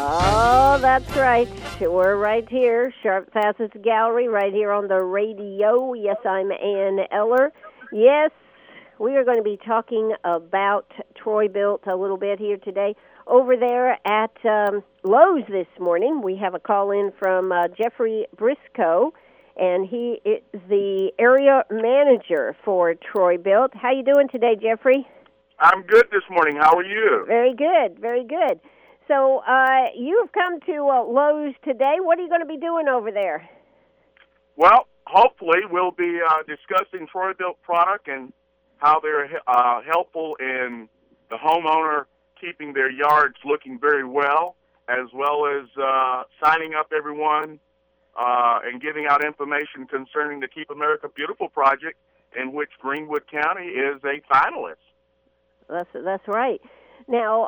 Oh, that's right. We're right here, Sharp Facets Gallery, right here on the radio. Yes, I'm Ann Eller. Yes, we are going to be talking about Troy-Bilt a little bit here today. Over there at Lowe's this morning, we have a call in from Jeffrey Briscoe, and he is the area manager for Troy-Bilt. How you doing today, Jeffrey? I'm good this morning. How are you? Very good, very good. So you've come to Lowe's today. What are you going to be doing over there? Well, hopefully we'll be discussing Troy-Bilt product and how they're helpful in the homeowner keeping their yards looking very well as signing up everyone and giving out information concerning the Keep America Beautiful project, in which Greenwood County is a finalist. That's right. Now,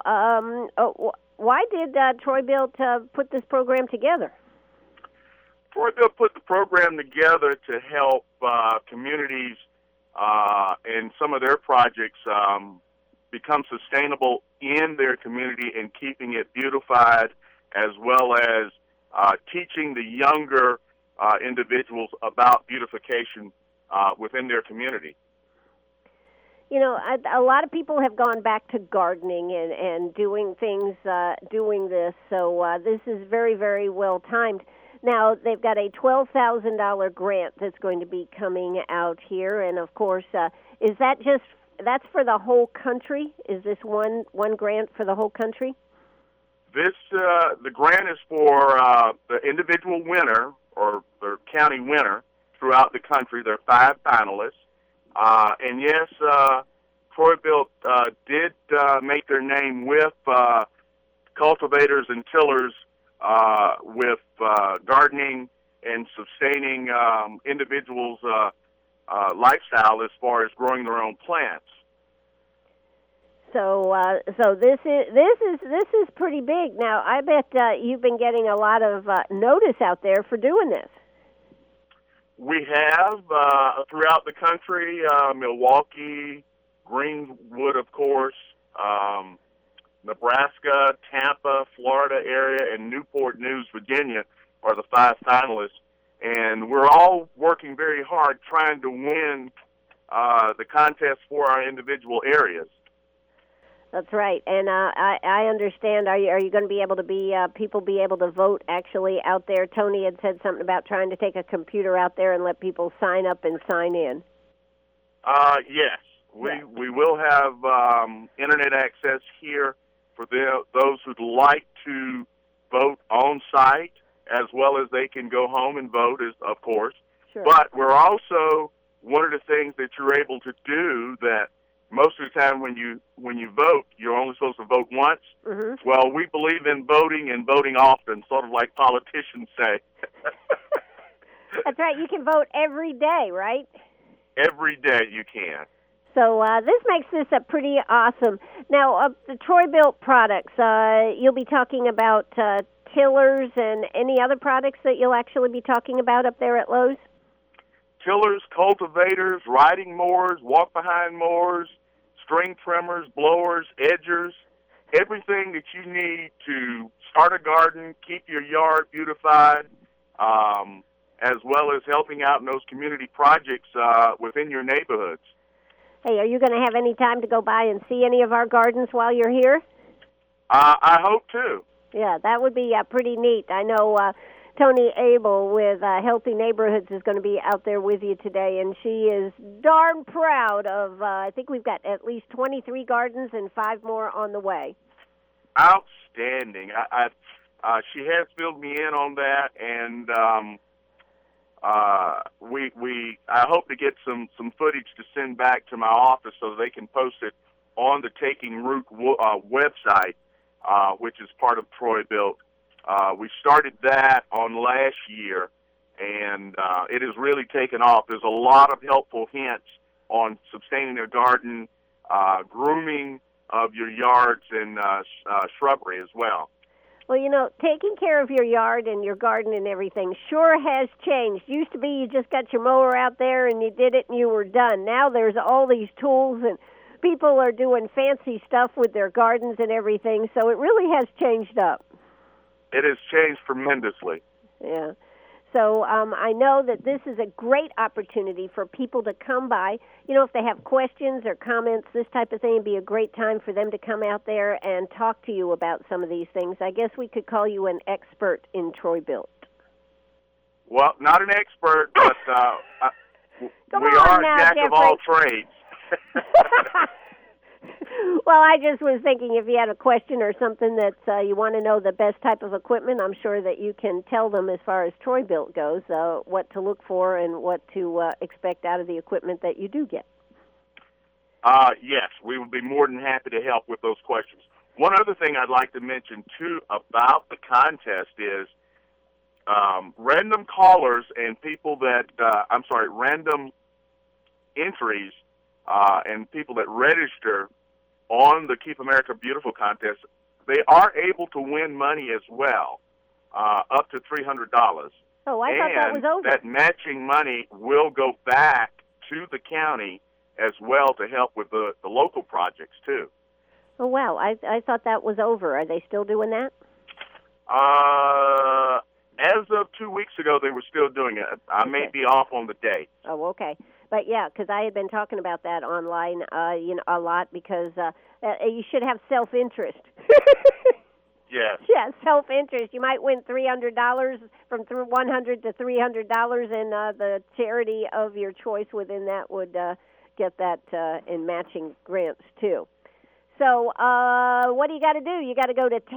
why did Troy-Bilt put this program together? Troy-Bilt put the program together to help communities in some of their projects become sustainable in their community and keeping it beautified, as well as teaching the younger individuals about beautification within their community. You know, a lot of people have gone back to gardening and doing things, doing this, so this is very, very well timed. Now, they've got a $12,000 grant that's going to be coming out here, and of course, is that that's for the whole country? Is this one grant for the whole country? The grant is for the individual winner or the county winner throughout the country. There are 5 finalists. And yes, Troy-Bilt did make their name with cultivators and tillers with gardening and sustaining individuals' lifestyle as far as growing their own plants. So this is pretty big. Now, I bet you've been getting a lot of notice out there for doing this. We have throughout the country, Milwaukee, Greenwood, of course, Nebraska, Tampa, Florida area, and Newport News, Virginia are the 5 finalists. And we're all working very hard trying to win the contest for our individual areas. That's right, and I understand. Are you going to be able to people be able to vote actually out there? Tony had said something about trying to take a computer out there and let people sign up and sign in. Yes, we will have internet access here for those who'd like to vote on site, as well as they can go home and vote, of course. Sure. But we're also, one of the things that you're able to do that most of the time when you vote, you're only supposed to vote once. Mm-hmm. Well, we believe in voting and voting often, sort of like politicians say. That's right. You can vote every day, right? Every day you can. So this makes this a pretty awesome. Now, the Troy-Bilt products, you'll be talking about tillers and any other products that you'll actually be talking about up there at Lowe's? Tillers, cultivators, riding mowers, walk-behind mowers, string trimmers, blowers, edgers, everything that you need to start a garden, keep your yard beautified, as well as helping out in those community projects within your neighborhoods. Hey, are you going to have any time to go by and see any of our gardens while you're here? I hope to. Yeah, that would be pretty neat. I know Tony Abel with Healthy Neighborhoods is going to be out there with you today, and she is darn proud of, I think we've got at least 23 gardens and 5 more on the way. Outstanding. She has filled me in on that, and I hope to get some footage to send back to my office so they can post it on the Taking Root website, which is part of Troy-Bilt. We started that on last year, and it has really taken off. There's a lot of helpful hints on sustaining a garden, grooming of your yards, and shrubbery as well. Well, you know, taking care of your yard and your garden and everything sure has changed. Used to be you just got your mower out there and you did it and you were done. Now there's all these tools and people are doing fancy stuff with their gardens and everything, so it really has changed up. It has changed tremendously. Yeah. So I know that this is a great opportunity for people to come by. If they have questions or comments, this type of thing would be a great time for them to come out there and talk to you about some of these things. I guess we could call you an expert in Troy-Bilt. Well, not an expert, but we are a jack of all trades. Well, I just was thinking if you had a question or something that you want to know the best type of equipment, I'm sure that you can tell them as far as Troy-Bilt goes, what to look for and what to expect out of the equipment that you do get. Yes, we would be more than happy to help with those questions. One other thing I'd like to mention, too, about the contest is random callers and people that, random entries and people that register on the Keep America Beautiful contest, they are able to win money as well, up to $300. Oh, I thought that was over. And that matching money will go back to the county as well to help with the local projects, too. Oh, wow. I thought that was over. Are they still doing that? As of 2 weeks ago, they were still doing it. I may be off on the date. Oh, okay. But, yeah, because I had been talking about that online a lot because you should have self-interest. Yes. Yeah, self-interest. You might win $300 from $100 to $300, and the charity of your choice within that would get that in matching grants, too. So what do you got to do? You got to go to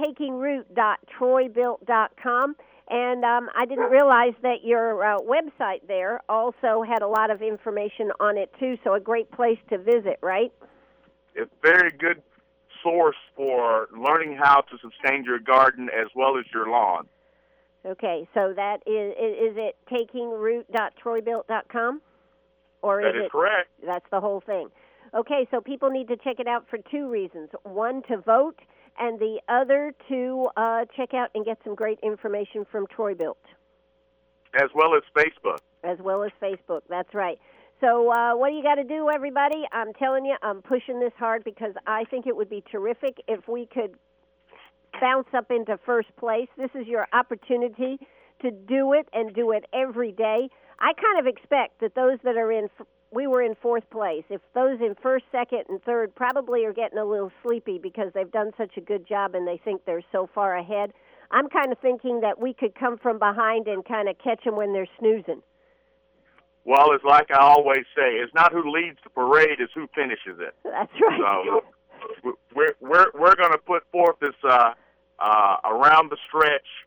takingroot.troybilt.com. And I didn't realize that your website there also had a lot of information on it, too, so a great place to visit, right? It's a very good source for learning how to sustain your garden as well as your lawn. Okay, so that is it takingroot.troybilt.com? Or That is correct. That's the whole thing. Okay, so people need to check it out for two reasons. One, to vote, and the other to check out and get some great information from Troy-Bilt. As well as Facebook. As well as Facebook, that's right. So what do you got to do, everybody? I'm telling you, I'm pushing this hard because I think it would be terrific if we could bounce up into first place. This is your opportunity to do it and do it every day. I kind of expect that those that are we were in fourth place. If those in first, second, and third probably are getting a little sleepy because they've done such a good job and they think they're so far ahead, I'm kind of thinking that we could come from behind and kind of catch them when they're snoozing. Well, it's like I always say, it's not who leads the parade, it's who finishes it. That's right. So we're going to put forth this around the stretch,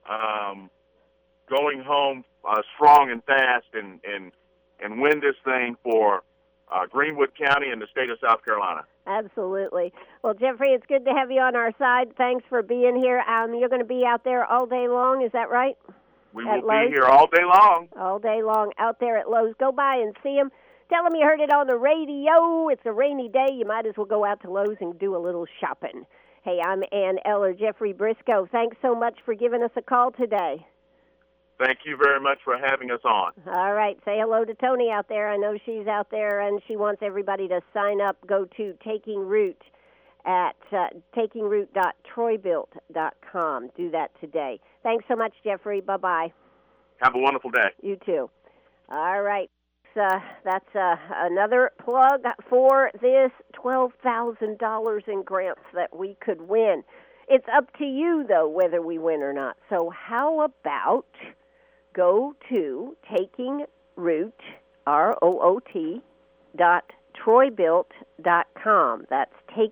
going home strong and fast and win this thing for Greenwood County and the state of South Carolina. Absolutely. Well, Jeffrey, it's good to have you on our side. Thanks for being here. You're going to be out there all day long, is that right? We will be here all day long. All day long out there at Lowe's. Go by and see them. Tell them you heard it on the radio. It's a rainy day. You might as well go out to Lowe's and do a little shopping. Hey, I'm Ann Eller. Jeffrey Briscoe, thanks so much for giving us a call today. Thank you very much for having us on. All right. Say hello to Tony out there. I know she's out there, and she wants everybody to sign up. Go to Taking Root at takingroot.troybilt.com. Do that today. Thanks so much, Jeffrey. Bye-bye. Have a wonderful day. You too. All right. That's another plug for this $12,000 in grants that we could win. It's up to you, though, whether we win or not. So how about go to takingroot, ROOT.troybilt.com. That's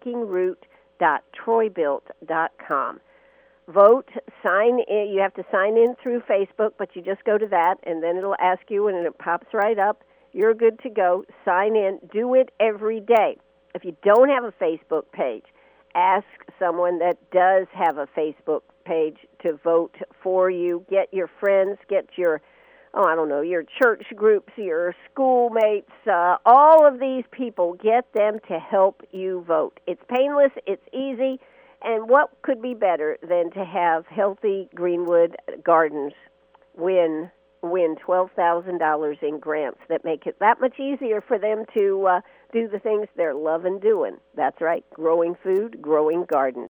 takingroot.troybilt.com. Vote, sign in. You have to sign in through Facebook, but you just go to that, and then it'll ask you, and it pops right up. You're good to go. Sign in. Do it every day. If you don't have a Facebook page, ask someone that does have a Facebook page to vote for you. Get your friends, get your, your church groups, your schoolmates, all of these people, get them to help you vote. It's painless, it's easy, and what could be better than to have Healthy Greenwood Gardens win $12,000 in grants that make it that much easier for them to do the things they're loving doing. That's right, growing food, growing gardens.